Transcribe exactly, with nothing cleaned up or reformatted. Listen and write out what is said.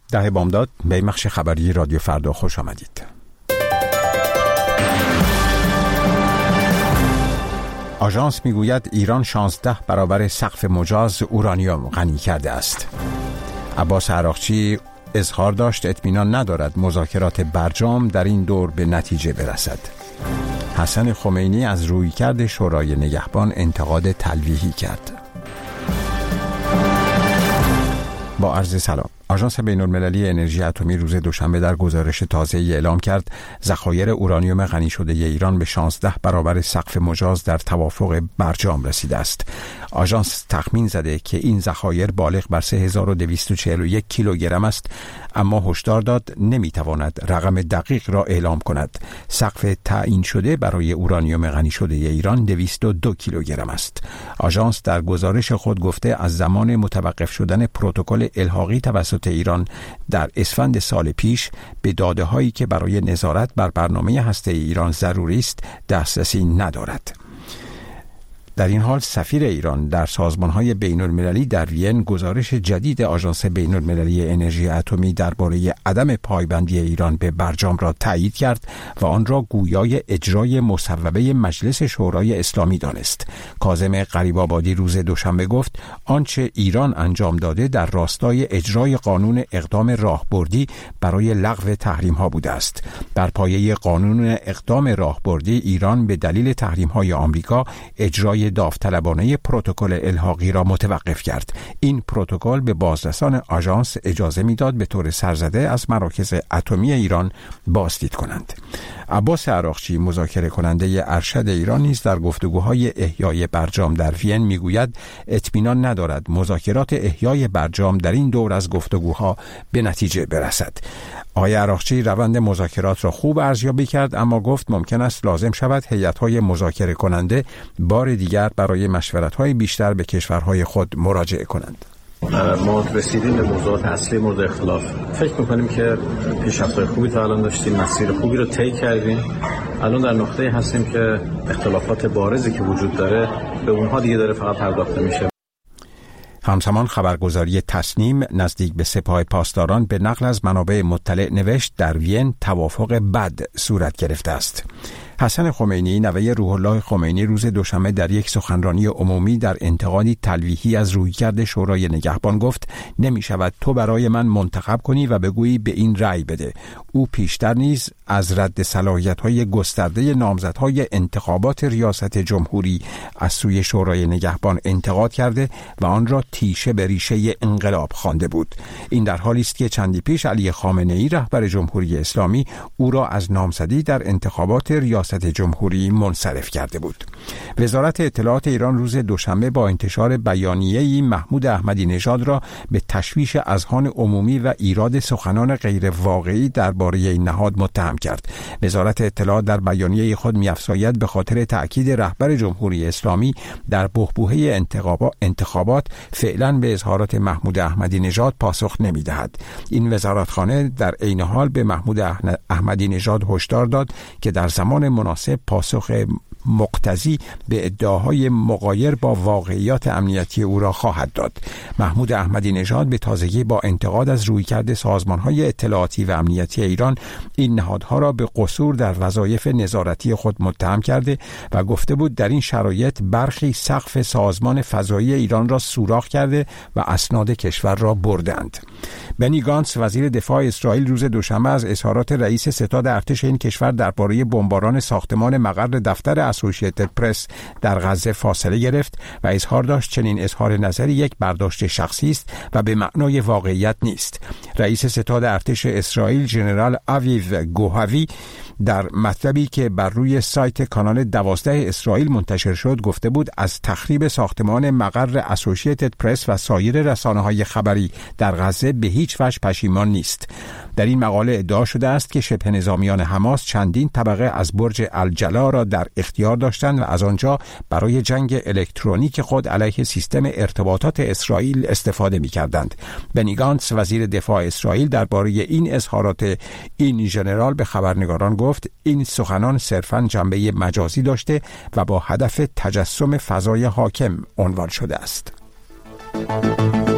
ده بامداد به بخش خبری رادیو فردا خوش آمدید. آژانس میگوید ایران شانزده برابر سقف مجاز اورانیوم غنی کرده است. عباس عراقچی اظهار داشت اطمینان ندارد مذاکرات برجام در این دور به نتیجه برسد. حسن خمینی از رویکرد شورای نگهبان انتقاد تلویحی کرد. با عرض سلام. آژانس بین‌المللی انرژی اتمی روز دوشنبه در گزارش تازه‌ای اعلام کرد ذخایر اورانیوم غنی شده ایران به شانزده برابر سقف مجاز در توافق برجام رسیده است. آژانس تخمین زده که این ذخایر بالغ بر سه هزار و دویست و چهل و یک کیلوگرم است، اما هشدار داد نمیتواند رقم دقیق را اعلام کند. سقف تعیین شده برای اورانیوم غنی شده ایران دویست و دو کیلوگرم است. آژانس در گزارش خود گفته از زمان متوقف شدن پروتکل الحاقی توسط ایران در اسفند سال پیش به داده هایی که برای نظارت بر برنامه هسته ایران ضروری است دسترسی ندارد. در این حال سفیر ایران در سازمان‌های بین‌المللی در وین گزارش جدید آژانس بین‌المللی انرژی اتمی درباره عدم پایبندی ایران به برجام را تایید کرد و آن را گویای اجرای مصوبه مجلس شورای اسلامی دانست. کاظم غریب‌آبادی روز دوشنبه گفت آنچه ایران انجام داده در راستای اجرای قانون اقدام راهبردی برای لغو تحریم‌ها بوده است. بر پایه قانون اقدام راهبردی ایران به دلیل تحریم‌های آمریکا اجرای داوطلبانه پروتکل الحاقی را متوقف کرد. این پروتکل به بازرسان آژانس اجازه میداد به طور سرزده از مراکز اتمی ایران بازدید کنند. عباس عراقچی مذاکره کننده ارشد ایران نیز در گفتگوهای احیای برجام در وین میگوید اطمینان ندارد مذاکرات احیای برجام در این دور از گفتگوها به نتیجه برسد. آقای عراقچی روند مذاکرات را خوب ارزیابی کرد، اما گفت ممکن است لازم شود هیئت‌های مذاکره کننده بار دیگر برای مشورت‌های بیشتر به کشورهای خود مراجعه کنند. ما رسیدیم به موضوعات اصلی مورد اختلاف. فکر می‌کنیم که پیشرفت‌های خوبی تا الان داشتیم، مسیر خوبی رو طی کردیم. الان در نقطه‌ای هستیم که اختلافات بارزی که وجود داره به اونها دیگه داره فقط پرداخته میشه. همزمان خبرگزاری تصنیم نزدیک به سپاه پاسداران به نقل از منابع مطلع نوشت در وین توافق بد صورت گرفته است. حسن خمینی نوه روح الله خمینی روز دوشنبه در یک سخنرانی عمومی در انتقادی تلویحی از رویکرد شورای نگهبان گفت نمی شود تو برای من منتخب کنی و بگویی به این رأی بده. او پیشتر نیز از رد صلاحیت‌های گسترده نامزدهای انتخابات ریاست جمهوری از سوی شورای نگهبان انتقاد کرده و آن را تیشه به ریشه انقلاب خوانده بود. این در حالی است که چندی پیش علی خامنه‌ای رهبر جمهوری اسلامی او را از نامزدی در انتخابات ریاست جمهوری منصرف کرده بود. وزارت اطلاعات ایران روز دوشنبه با انتشار بیانیه‌ای محمود احمدی نژاد را به تشویش اذهان عمومی و ایراد سخنان غیر واقعی درباره این نهاد متهم کرد. وزارت اطلاعات در بیانیه خود می‌افزاید به خاطر تأکید رهبر جمهوری اسلامی در بحبوحه انتخابات فعلا به اظهارات محمود احمدی نژاد پاسخ نمی‌دهد. این وزارتخانه در عین حال به محمود احمدی نژاد هشدار داد که در زمان مناسب پاسخ مقتضی به ادعاهای مغایر با واقعیات امنیتی او را خواهد داد. محمود احمدی نژاد به تازگی با انتقاد از رویکرد سازمان‌های اطلاعاتی و امنیتی ایران این نهادها را به قصور در وظایف نظارتی خود متهم کرده و گفته بود در این شرایط برخی سقف سازمان فضایی ایران را سوراخ کرده و اسناد کشور را بردند. بنی گانتس وزیر دفاع اسرائیل روز دوشنبه از اظهارات رئیس ستاد ارتش این کشور درباره بمباران ساختمان مقر دفتر اسوسییتد پرس در غزه فاصله گرفت و اظهار داشت چنین اظهار نظری یک برداشت شخصی است و به معنای واقعیت نیست. رئیس ستاد ارتش اسرائیل ژنرال آویو گوهاوی در مطلبی که بر روی سایت کانال دوازده اسرائیل منتشر شد گفته بود از تخریب ساختمان مقر اسوسییتد پرس و سایر رسانه‌های خبری در غزه به هیچ وجه پشیمان نیست. در این مقاله ادعا شده است که شبه نظامیان حماس چندین طبقه از برج الجلا را در اختیار داشتند و از آنجا برای جنگ الکترونیک خود علیه سیستم ارتباطات اسرائیل استفاده می‌کردند. بنی گانتس وزیر دفاع اسرائیل درباره این اظهارات این ژنرال به خبرنگاران گفت این سخنان صرفاً جنبه مجازی داشته و با هدف تجسم فضای حاکم عنوان شده است.